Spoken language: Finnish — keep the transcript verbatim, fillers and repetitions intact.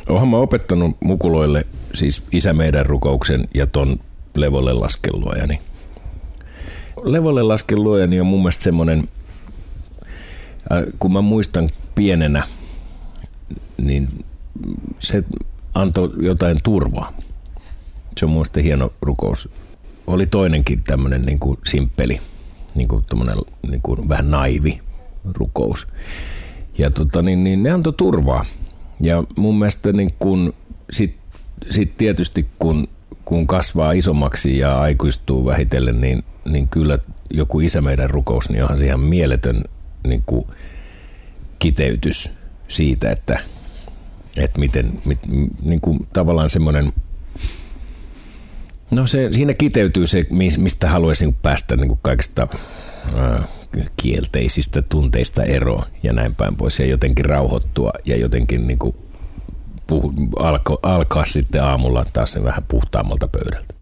oonhan mä opettanut mukuloille siis Isä meidän rukouksen ja ton Levolle lasken luojani. Levolle lasken luojani on mun mielestä semmoinen, kun mä muistan pienenä, niin se antoi jotain turvaa. Se on mun mielestä hieno rukous. Oli toinenkin tämmöinen niin kuin simppeli, niin kuin niin kuin vähän naivi rukous. Ja tota, niin, niin ne antoi turvaa. Ja mun mielestä niin kun, sit, sit tietysti kun, kun kasvaa isommaksi ja aikuistuu vähitellen, niin, niin kyllä joku Isä meidän rukous, niin onhan se ihan mieletön niin kuin kiteytys siitä, että, että miten mit, niin kuin tavallaan semmoinen, no se, siinä kiteytyy se, mistä haluaisin päästä niin kuin kaikista ää, kielteisistä tunteista eroon ja näin päin pois ja jotenkin rauhoittua ja jotenkin niin kuin puh, alko, alkaa sitten aamulla taas sen vähän puhtaammalta pöydältä.